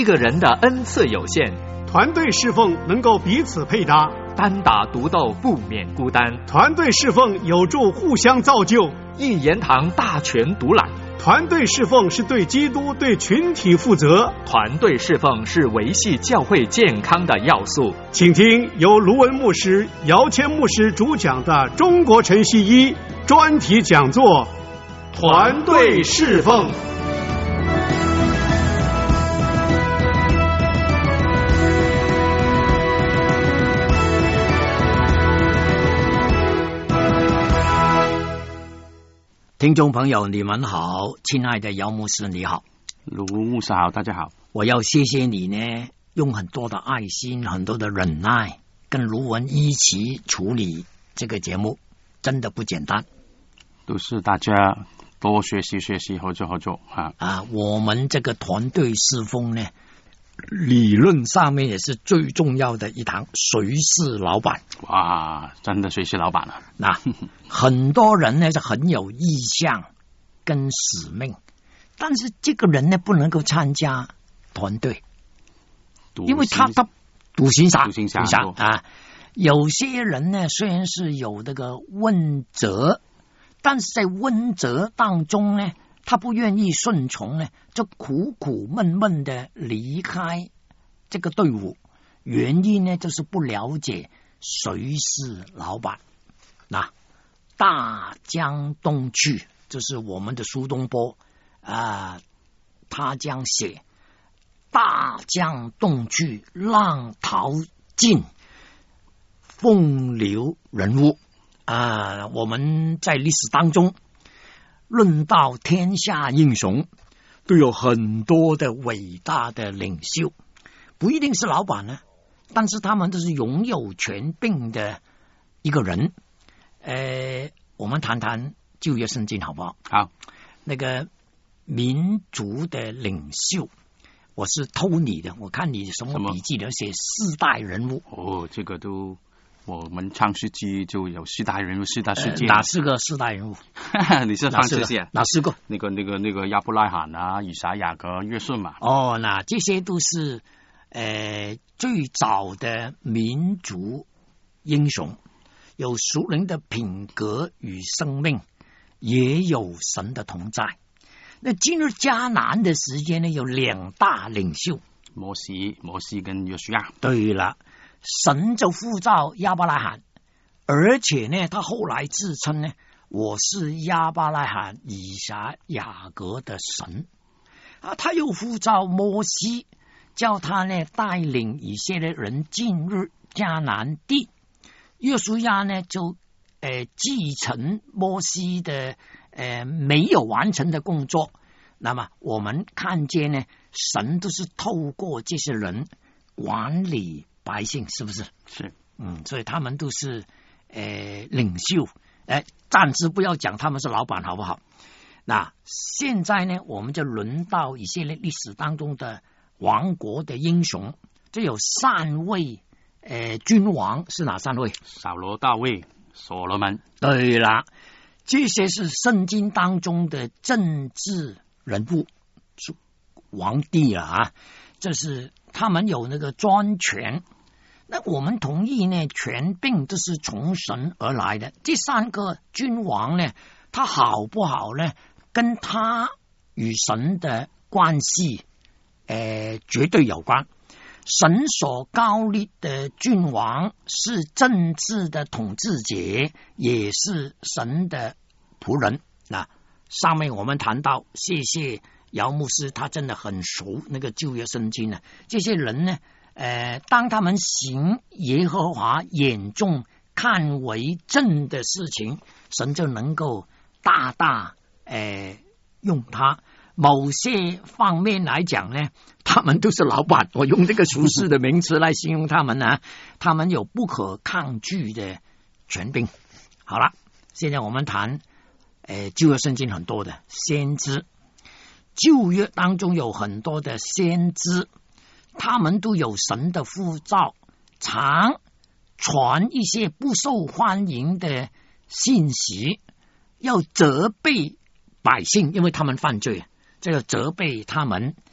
一个人的恩赐有限， 团队侍奉能够彼此配搭， 单打独斗不免孤单。 团队侍奉有助互相造就， 一言堂大权独揽。 团队侍奉是对基督、对群体负责。 团队侍奉是维系教会健康的要素。 请听由卢文牧师、姚谦牧师主讲的《中国晨曦一》专题讲座：团队侍奉。 听众朋友，你们好，亲爱的姚牧师，你好， 卢牧师好，大家好。 我要谢谢你呢，用很多的爱心、很多的忍耐，跟卢文一起处理这个节目，真的不简单。 都是大家多学习学习，合作啊！ 我们这个团队侍奉呢，理论上面也是最重要的一堂。谁是老板？ 哇，真的谁是老板啊？ 那很多人呢是很有意向跟使命，但是这个人呢不能够参加团队，因为他独行侠啊。有些人呢虽然是有这个问责，但是在问责当中呢，他不愿意顺从呢，就苦苦闷闷的离开这个队伍。原因呢就是不了解谁是老板。那大江东去，这是我们的苏东坡他将写大江东去，浪淘尽，风流人物。我们在历史当中论到天下英雄，都有很多的伟大的领袖，不一定是老板呢，但是他们都是拥有权柄的一个人。我们谈谈旧约圣经好不好？ 好。 那个民族的领袖，我是偷你的，我看你什么笔记里写四代人物。 哦，这个都我们创世纪就有四代人物、四大事件。 哪四个四代人物？ 你是创世纪哪四个？ 那个亚伯拉罕啊、以撒、雅各、约瑟嘛。 哦，那这些都是最早的民族英雄，有属灵的品格与生命，也有神的同在。那进入迦南的时间呢，有两大领袖， 摩西跟约书亚。 对了，神就呼召亚伯拉罕，而且呢，他后来自称呢，我是亚伯拉罕、以撒、雅各的神。他又呼召摩西，叫他呢带领以色列人进入迦南地。约书亚呢就继承摩西的没有完成的工作。那么我们看见呢，神都是透过这些人管理百姓，是不是？ 是。 所以他们都是领袖。暂时不要讲他们是老板好不好？那现在呢，我们就轮到以色列历史当中的王国的英雄，这有3位君王，是哪3位？ 扫罗、大卫、所罗门。 对了，这些是圣经当中的政治人物，是皇帝啊，这是他们有那个专权。那我们同意呢，权柄都是从神而来的。这3个君王呢，他好不好呢？跟他与神的关系绝对有关。神所高立的君王是政治的统治者，也是神的仆人。那上面我们谈到，谢谢姚牧师，他真的很熟那个旧约圣经呢。这些人呢，当他们行耶和华眼中看为正的事情，神就能够大大用他。某些方面来讲呢，他们都是老板，我用这个俗世的名词来形容他们呢，他们有不可抗拒的权柄。好了，现在我们谈旧约圣经很多的先知，旧约当中有很多的先知，他们都有神的呼召，常传一些不受欢迎的信息，要责备百姓，因为他们犯罪，这个责备他们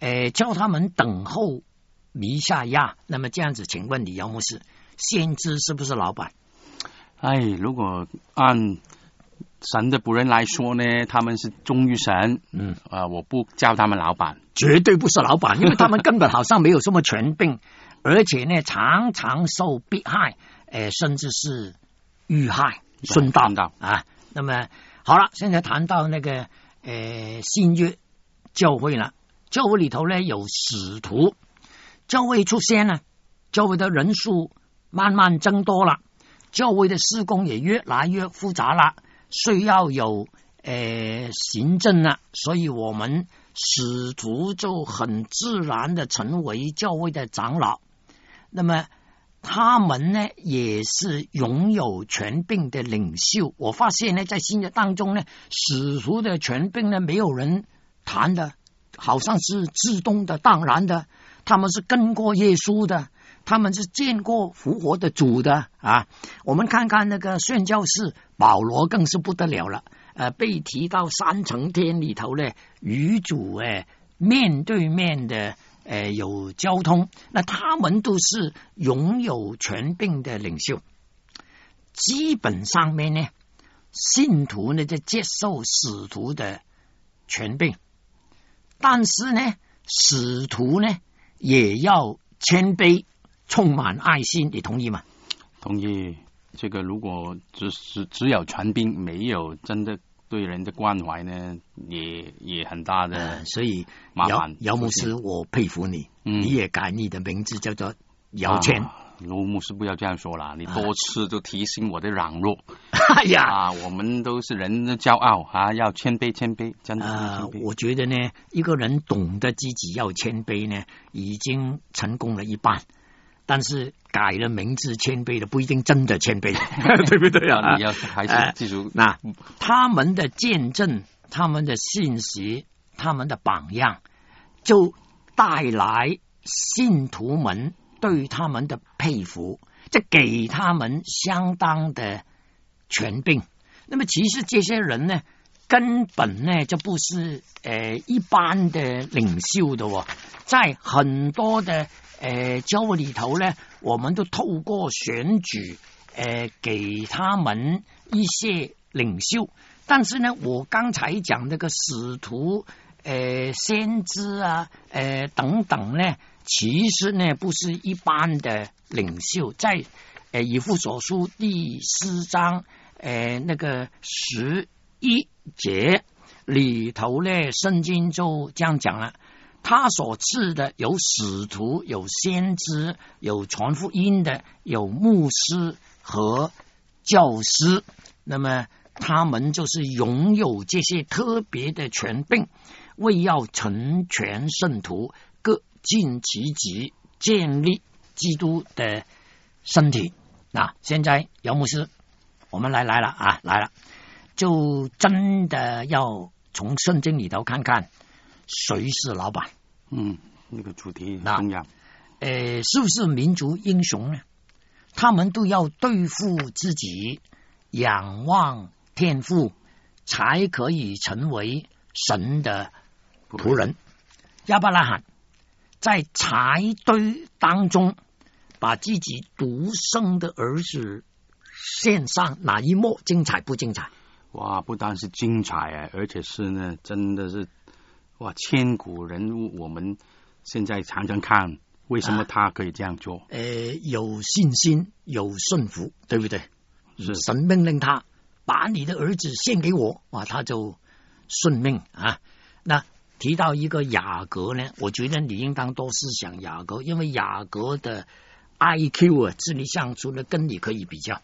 叫他们等候弥赛亚。那么这样子，请问李姚牧师，先知是不是老板？ 如果按神的仆人来说呢，他们是忠于神，我不叫他们老板， 绝对不是老板，因为他们根本好像没有什么权柄，而且呢，常常受迫害，甚至是遇害、顺道啊。那么好了，现在谈到那个新约教会了，教会里头呢有使徒，教会出现了，教会的人数慢慢增多了，教会的事工也越来越复杂了，需要有行政了，所以我们使徒就很自然的成为教会的长老。那么他们呢也是拥有权柄的领袖。我发现呢，在新约当中呢，使徒的权柄呢没有人谈的，好像是自动的、当然的，他们是跟过耶稣的，他们是见过复活的主的啊。我们看看那个宣教士保罗更是不得了了，被提到三层天里头呢，与主面对面的有交通，那他们都是拥有权柄的领袖。基本上面呢，信徒呢就接受使徒的权柄，但是呢，使徒呢也要谦卑，充满爱心，你同意吗？ 同意。这个如果只有权柄，没有真的对人的关怀呢，也很大的所以麻烦。 姚牧师，我佩服你，你也改你的名字叫做姚谦。 卢牧师不要这样说啦，你多次就提醒我的软弱。 哎呀， 我们都是人的骄傲啊，要谦卑，谦卑，真的谦卑。 我觉得呢，一个人懂得自己要谦卑呢，已经成功了一半。但是改了名字谦卑的不一定真的谦卑，对不对啊？ 你要还是记住， 那他们的见证、他们的信息、他们的榜样，就带来信徒们对他们的佩服，这给他们相当的权柄。那么其实这些人呢，根本呢就不是一般的领袖的哦，在很多的教会里头呢，我们都透过选举给他们一些领袖。但是呢，我刚才讲那个使徒先知啊等等呢，其实呢不是一般的领袖。在以弗所书第4章那个11节里头呢，圣经就这样讲了，他所赐的有使徒，有先知，有传福音的，有牧师和教师。那么他们就是拥有这些特别的权柄，为要成全圣徒，各尽其职，建立基督的身体。那现在姚牧师，我们来了，就真的要从圣经里头看看谁是老板。 那个主题重要。 是不是民族英雄呢？他们都要对付自己，仰望天父，才可以成为神的仆人。亚伯拉罕在柴堆当中把自己独生的儿子献上，哪一幕精彩不精彩？ 哇，不但是精彩而且是呢，真的是哇，千古人物。我们现在常常看，为什么他可以这样做？ 有信心，有顺服，对不对？ 是神命令他把你的儿子献给我，哇，他就顺命啊。那提到一个雅各呢，我觉得你应当多思想雅各，因为雅各的 IQ 啊，智力上除了跟你可以比较。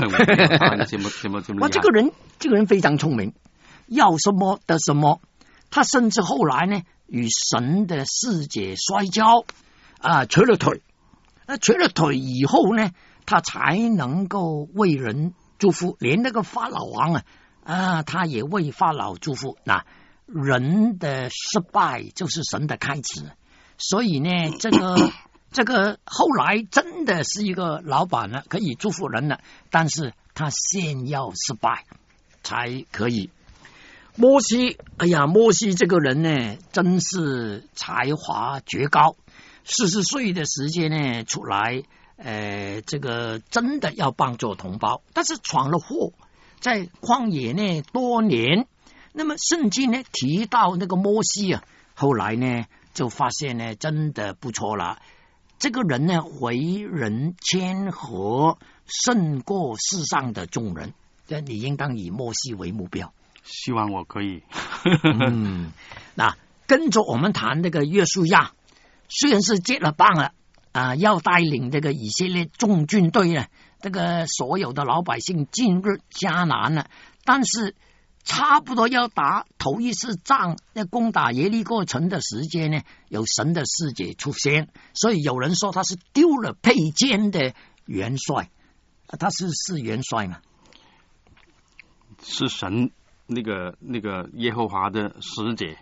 哇，这个人非常聪明，要什么得什么。他甚至后来呢，与神的世界摔跤瘸了腿。瘸了腿以后呢，他才能够为人祝福，连那个法老王他也为法老祝福。那人的失败就是神的开始，所以呢，这个后来真的是一个老板了，可以祝福人了，但是他先要失败才可以。 摩西，哎呀，摩西这个人呢，真是才华绝高。40岁的时间呢，出来，这个真的要帮助同胞，但是闯了祸，在旷野呢多年。那么圣经呢提到那个摩西啊，后来呢就发现呢，真的不错了。这个人呢，为人谦和，胜过世上的众人。这你应当以摩西为目标。 希望我可以。 那跟着我们谈这个约书亚，虽然是接了棒了要带领这个以色列众军队呢，这个所有的老百姓进入迦南了，但是差不多要打头一次仗，要攻打耶利哥城的时间呢，有神的使者出现，所以有人说他是丢了佩剑的元帅。他是元帅吗？ 是神那个耶和华的使者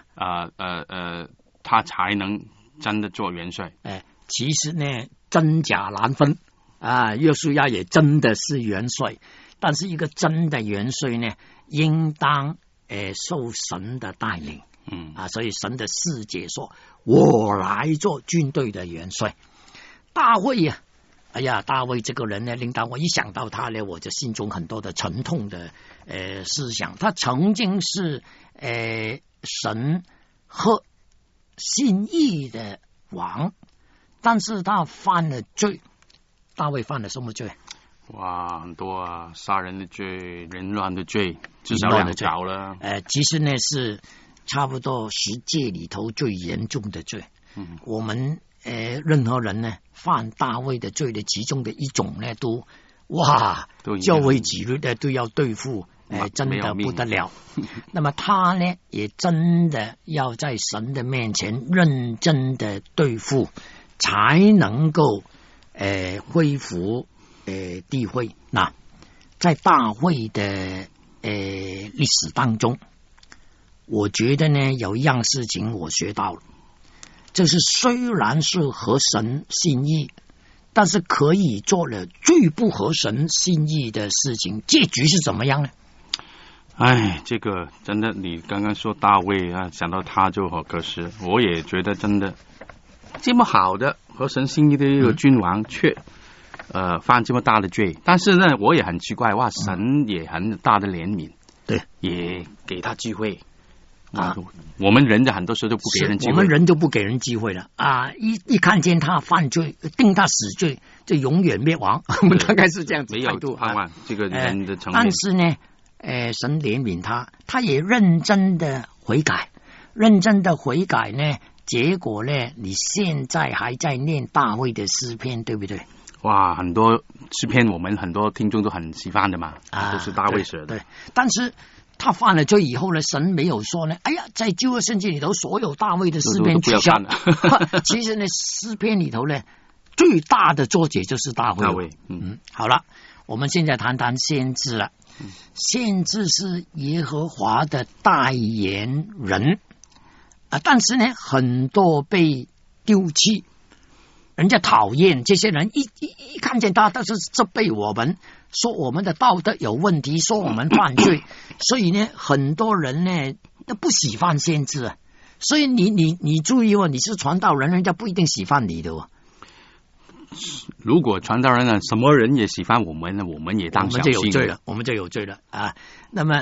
他才能真的做元帅。 其实呢，真假难分约书亚也真的是元帅，但是一个真的元帅呢，应当受神的带领。所以神的使者说，我来做军队的元帅。大卫呀，哎呀，大卫这个人呢，令到我一想到他呢，我就心中很多的沉痛的思想。他曾经是神和心意的王，但是他犯了罪。大卫犯了什么罪？ 哇，很多啊，杀人的罪，淫乱的罪，至少2条了。 其实呢是差不多10诫里头最严重的罪。我们任何人呢犯大卫的罪的其中的一种呢，都教会纪律呢都要对付，真的不得了。那么他呢也真的要在神的面前认真的对付，才能够恢复地位。那在大卫的历史当中，我觉得呢有一样事情我学到了，就是虽然是合神心意，但是可以做了最不合神心意的事情，结局是怎么样呢？ 这个真的，你刚刚说大卫想到他就好可惜。我也觉得真的这么好的合神心意的一个君王，却犯这么大的罪。但是呢，我也很奇怪，神也很大的怜悯， 对， 也给他机会。我们人的很多时候都不给人机会， 我们人就不给人机会了一看见他犯罪，定他死罪，就永远灭亡。我们大概是这样子态度。 没有盼望这个人的层面。 但是呢，神怜悯他，他也认真的悔改，呢，结果呢，你现在还在念大卫的诗篇，对不对？ 哇，很多诗篇我们很多听众都很喜欢的嘛，都是大卫写的。 对，但是他犯了罪以后呢，神没有说呢，在旧约圣经里头所有大卫的诗篇取消。其实呢，诗篇里头呢，最大的作者就是大卫。好了，我们现在谈谈先知了。先知是耶和华的代言人但是呢，很多被丢弃，人家讨厌这些人，一看见他，都是责备我们，说我们的道德有问题，说我们犯罪。所以呢，很多人呢都不喜欢先知所以你注意你是传道人，人家不一定喜欢你的如果传道人什么人也喜欢我们呢，我们也当小心， 我们就有罪了那么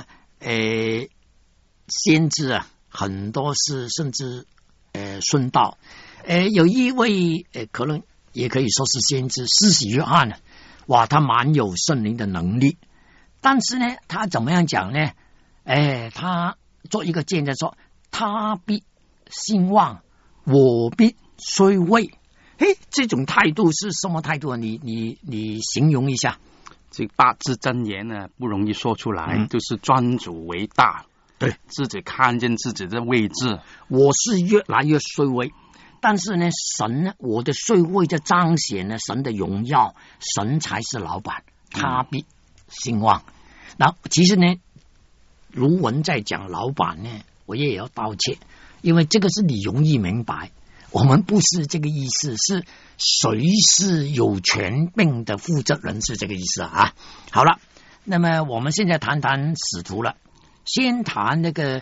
先知很多是甚至顺道有一位可能也可以说是先知，施洗约翰他蛮有圣灵的能力，但是呢，他怎么样讲呢？他做一个见证说，他必兴旺，我必衰微。这种态度是什么态度你形容一下。 这8字真言呢不容易说出来，就是专主为大， 对， 自己看见自己的位置。 我是越来越衰微，但是呢，神呢，我的衰微就彰显了神的荣耀，神才是老板，他必兴旺。那其实呢，如文在讲老板呢，我也要道歉，因为这个是你容易明白，我们不是这个意思，是谁是有权柄的负责人是这个意思好了，那么我们现在谈谈使徒了。 先谈那个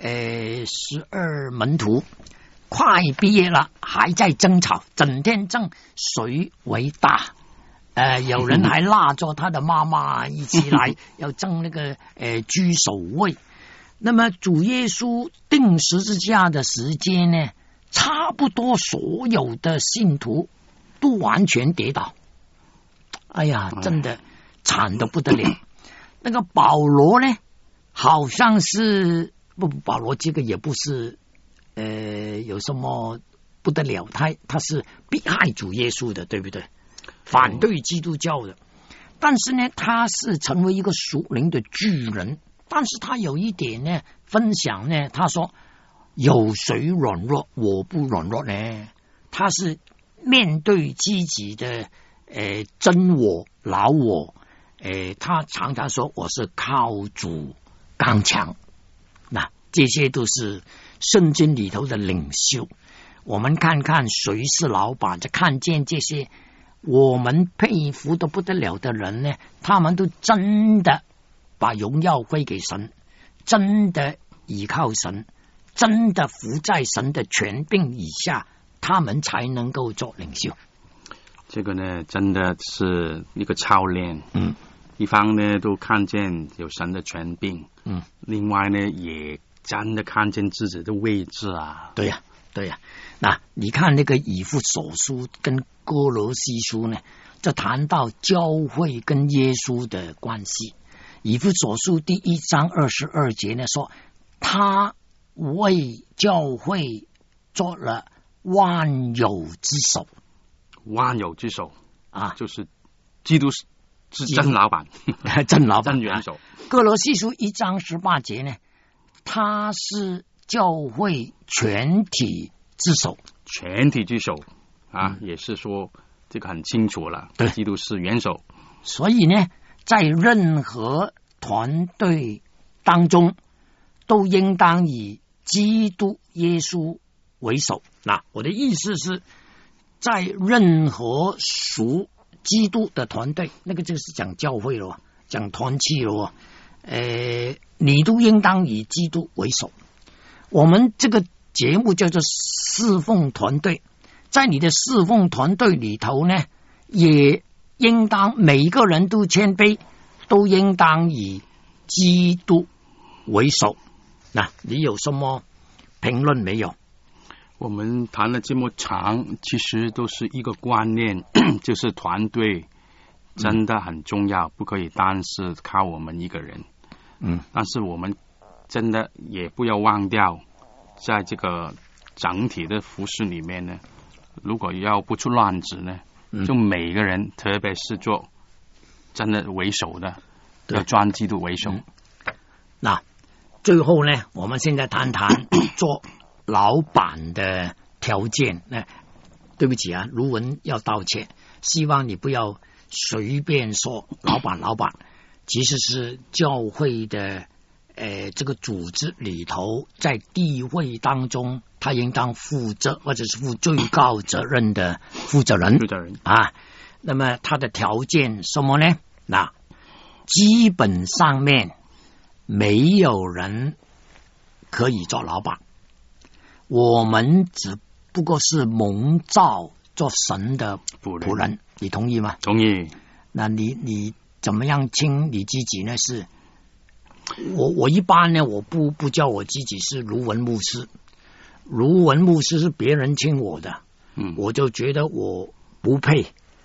12门徒快毕业了，还在争吵，整天争谁为大。有人还拉着他的妈妈一起来要争那个居首位。那么主耶稣钉十字架的时间呢，差不多所有的信徒都完全跌倒。哎呀，真的惨得不得了。那个保罗呢，好像是保罗这个也不是有什么不得了，他是迫害主耶稣的，对不对？反对基督教的。但是呢，他是成为一个属灵的巨人。但是他有一点呢，分享呢，他说有谁软弱，我不软弱呢？他是面对自己的真我、老我，他常常说我是靠主刚强。那这些都是圣经里头的领袖。我们看看谁是老板，就看见这些我们佩服的不得了的人呢，他们都真的把荣耀归给神，真的依靠神，真的服在神的权柄以下，他们才能够做领袖。 这个呢，真的是一个操练。一方呢都看见有神的权柄，另外呢也真的看见自己的位置啊。 对呀，对呀。那你看那个以弗所书跟哥罗西书呢，就谈到教会跟耶稣的关系。以弗所书第1章22节呢说，他为教会做了万有之首。 万有之首啊， 就是基督是真老板， 真老板， 真元首。 哥罗西书1章18节呢，他是教会全体之首。 全体之首啊，也是说这个很清楚了， 对， 基督是元首。 所以呢，在任何团队当中，都应当以基督耶稣为首。那我的意思是，在任何属基督的团队，那个就是讲教会了，讲团契了，你都应当以基督为首。我们这个节目叫做侍奉团队，在你的侍奉团队里头呢，也应当每个人都谦卑，都应当以基督为首。那你有什么评论没有？ 我们谈了这么长，其实都是一个观念，就是团队真的很重要，不可以单是靠我们一个人。但是我们真的也不要忘掉，在这个整体的服事里面呢，如果要不出乱子呢，就每个人，特别是做真的为首的，要专基督为首。 那最后呢，我们现在谈谈做老板的条件。对不起啊，卢文要道歉，希望你不要随便说老板老板，其实是教会的这个组织里头，在地位当中，他应当负责或者是负最高责任的负责人啊。那么他的条件什么呢？那基本上面没有人可以做老板，我们只不过是蒙召做神的仆人，你同意吗？ 同意。 那你怎么样称你自己呢？是我一般呢，我不叫我自己是卢文牧师，卢文牧师是别人称我的，我就觉得我不配。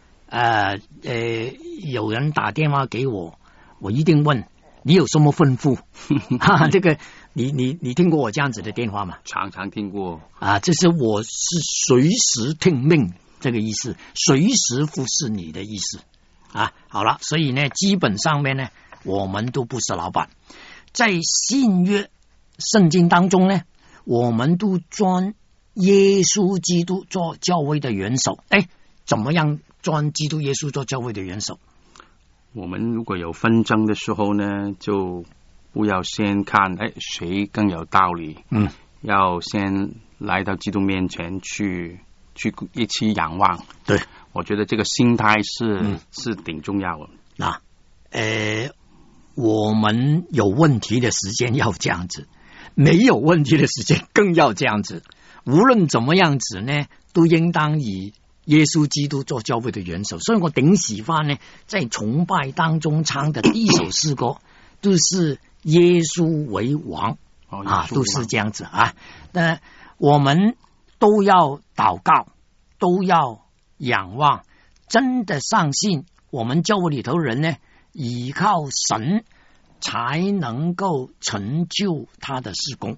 有人打电话给我，我一定问你有什么吩咐。这个你听过我这样子的电话吗？ 常常听过啊，这是我是随时听命这个意思，随时服侍你的意思啊。好了，所以呢，基本上面呢，我们都不是老板。在新约圣经当中呢，我们都专耶稣基督做教会的元首。怎么样专基督耶稣做教会的元首？ 我们如果有纷争的时候呢，就不要先看谁更有道理，要先来到基督面前去一起仰望。 对， 我觉得这个心态是挺重要的。 那我们有问题的时间要这样子，没有问题的时间更要这样子。无论怎么样子呢，都应当以耶稣基督做教会的元首。所以我顶喜欢呢，在崇拜当中唱的第一首诗歌都是耶稣为王都是这样子啊。那我们都要祷告，都要仰望，真的相信我们教会里头人呢，依靠神才能够成就他的事工，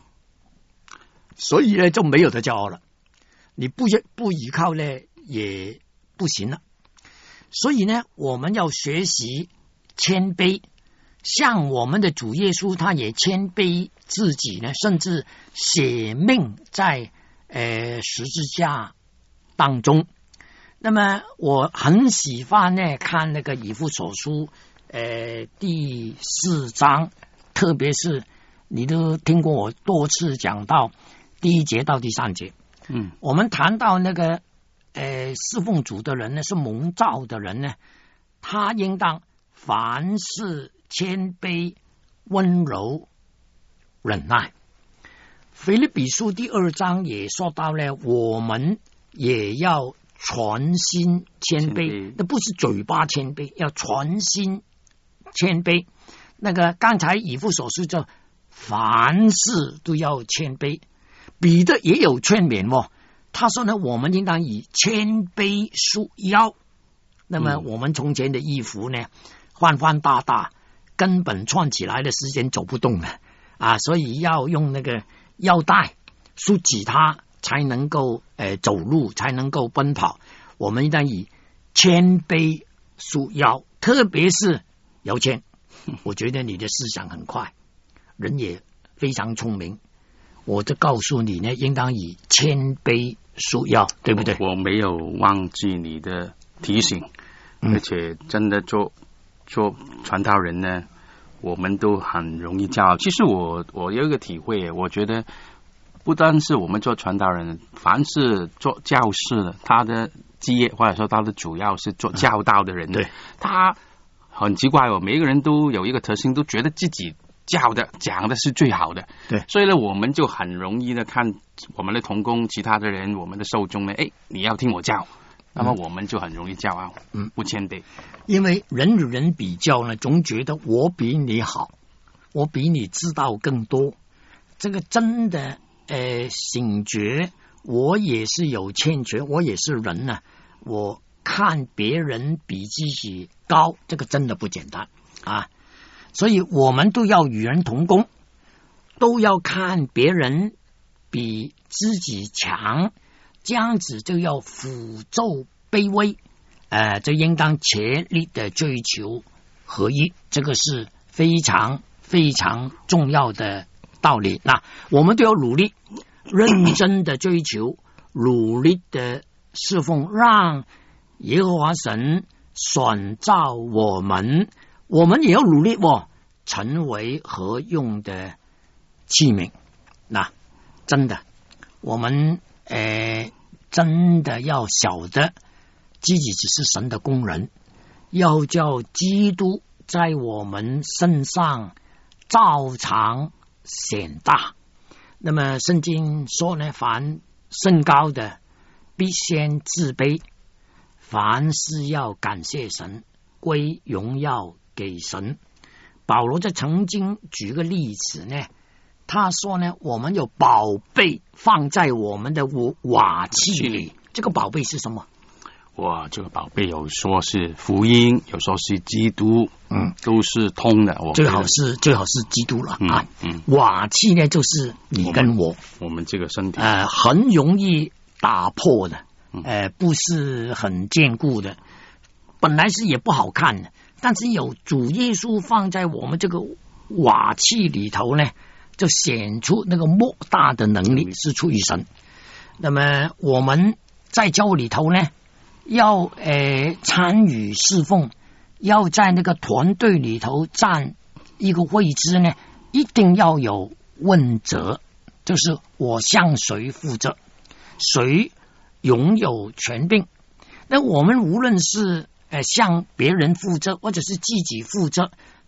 所以呢就没有得骄傲了。你不依靠呢也不行了。所以呢，我们要学习谦卑，像我们的主耶稣，他也谦卑自己呢，甚至舍命在十字架当中。那么我很喜欢呢看那个以弗所书第4章，特别是你都听过我多次讲到第1节到第3节。我们谈到那个侍奉主的人呢，是蒙召的人呢，他应当凡事谦卑、温柔、忍耐。腓立比书第2章也说到呢，我们也要全心谦卑，那不是嘴巴谦卑，要全心谦卑。那个刚才以弗所书就凡事都要谦卑。彼得也有劝勉他说呢，我们应当以谦卑束腰。那么我们从前的衣服呢，宽宽大大，根本穿起来的时间走不动了所以要用那个腰带束紧它，才能够走路，才能够奔跑。我们应当以谦卑束腰，特别是姚谦，我觉得你的思想很快，人也非常聪明。我就告诉你呢，应当以谦卑束腰，对不对？ 我没有忘记你的提醒，而且真的做传道人呢，我们都很容易骄傲。其实我有一个体会，我觉得不单是我们做传道人，凡是做教士的，他的基业或者说他的主要是做教导的人， 对， 他很奇怪每一个人都有一个特性，都觉得自己教的讲的是最好的， 对， 所以呢，我们就很容易的看我们的同工、其他的人，我们的受众呢，你要听我教，那么我们就很容易骄傲，不谦卑。 因为人与人比较呢，总觉得我比你好，我比你知道更多。这个真的醒觉，我也是有欠缺，我也是人呢，我看别人比自己高，这个真的不简单所以我们都要与人同工，都要看别人比自己强，这样子就要俯奏卑微，就应当竭力的追求合一，这个是非常非常重要的道理。那我们都要努力，认真的追求，努力的侍奉，让耶和华神选召我们也要努力成为合用的器皿。那真的，我们真的要晓得自己只是神的工人，要叫基督在我们身上照常显大。那么圣经说呢，凡升高的必先自卑，凡事要感谢神，归荣耀给神。保罗在曾经举个例子呢，他说呢，我们有宝贝放在我们的瓦器里。这个宝贝是什么？ 哇，这个宝贝有说是福音，有说是基督，都是通的。 最好是基督了瓦器呢，就是你跟我们这个身体很容易打破的，不是很坚固的，本来是也不好看的，但是有主耶稣放在我们这个瓦器里头呢，就显出那个莫大的能力是出于神。那么我们在教会里头呢，要参与侍奉，要在那个团队里头占一个位置呢，一定要有问责，就是我向谁负责，谁拥有权柄。那我们无论是向别人负责或者是自己负责，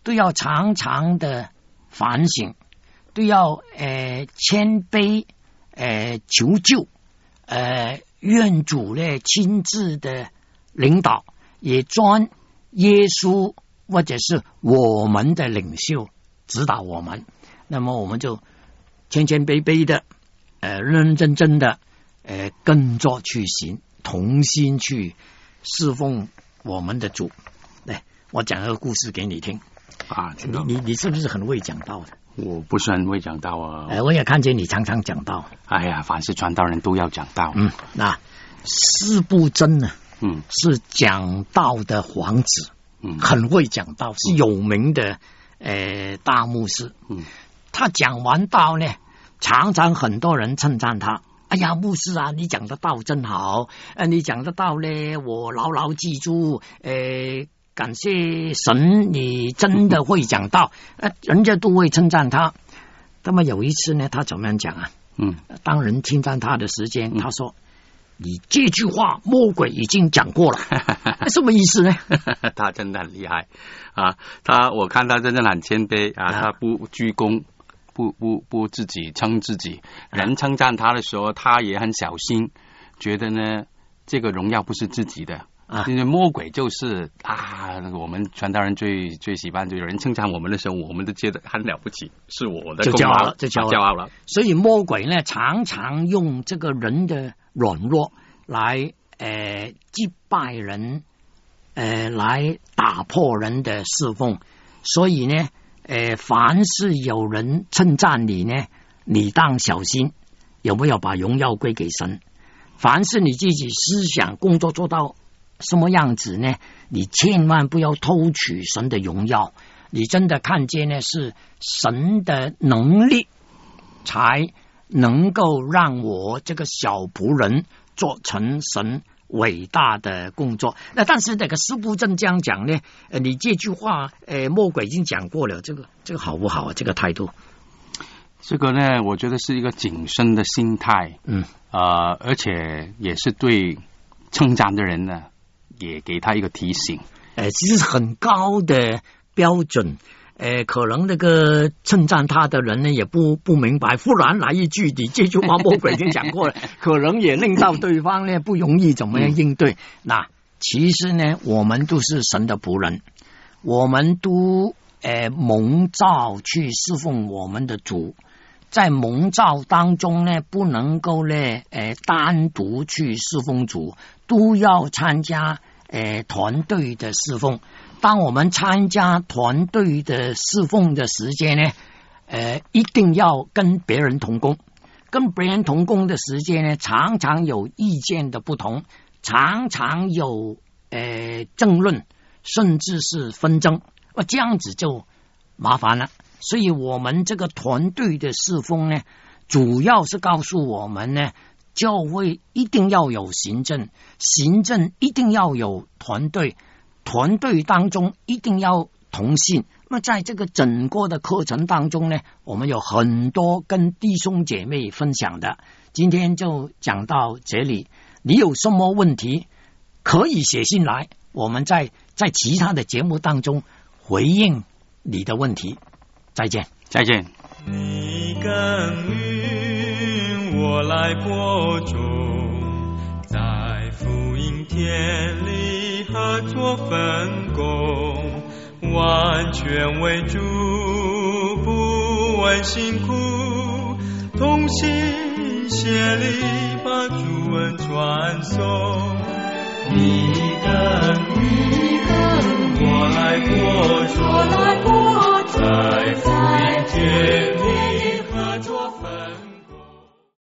都要常常的反省，都要谦卑求救，愿主呢亲自的领导，也专耶稣或者是我们的领袖指导我们。那么我们就谦谦卑卑的认认真真的跟着去行，同心去侍奉我们的主。来，我讲个故事给你听啊， 你是不是很会讲道的？ 我不是很会讲道啊。 我也看见你常常讲道。 哎呀，凡是传道人都要讲道。 那司布真呢？是讲道的皇子，很会讲道，是有名的大牧师。他讲完道呢，常常很多人称赞他。哎呀，牧师啊，你讲的道真好，你讲的道呢，我牢牢记住。感谢神，你真的会讲道，人家都会称赞他。那么有一次呢，他怎么样讲啊？当人称赞他的时间，他说：“你这句话魔鬼已经讲过了。”什么意思呢？ 他真的很厉害啊！我看他真的很谦卑啊，他不居功，不自己称自己。人称赞他的时候，他也很小心，觉得呢，这个荣耀不是自己的。因为魔鬼就是我们传道人最喜欢，就有人称赞我们的时候，我们都觉得很了不起，是我的功劳，就骄傲了。 所以魔鬼呢，常常用这个人的软弱来击败人，来打破人的侍奉。所以呢，凡是有人称赞你呢，你当小心有没有把荣耀归给神。凡是你自己思想工作做到什么样子呢？你千万不要偷取神的荣耀。你真的看见呢，是神的能力才能够让我这个小仆人做成神伟大的工作。那但是那个司布真这样讲呢，你这句话魔鬼已经讲过了，这个好不好啊？这个态度， 这个呢，我觉得是一个谨慎的心态。而且也是对称赞的人呢，也给他一个提醒。 其实很高的标准。可能那个称赞他的人呢也不明白，忽然来一句你这句话魔鬼已经讲过了，可能也令到对方呢不容易怎么样应对。那其实呢，我们都是神的仆人，我们都蒙召去侍奉我们的主。在蒙召当中呢，不能够呢单独去侍奉主，都要参加团队的侍奉。当我们参加团队的侍奉的时间呢，一定要跟别人同工。跟别人同工的时间呢，常常有意见的不同，常常有争论，甚至是纷争，这样子就麻烦了。所以我们这个团队的侍奉呢，主要是告诉我们呢，教会一定要有行政，行政一定要有团队，团队当中一定要同心。那在这个整个的课程当中呢，我们有很多跟弟兄姐妹分享的，今天就讲到这里。你有什么问题可以写信来，我们在其他的节目当中回应你的问题。再见， 再见。 你耕耘，我来播种，在福音田里合作分工，完全为主，不问辛苦，同心协力把主恩传颂。你耕耘，我来播种。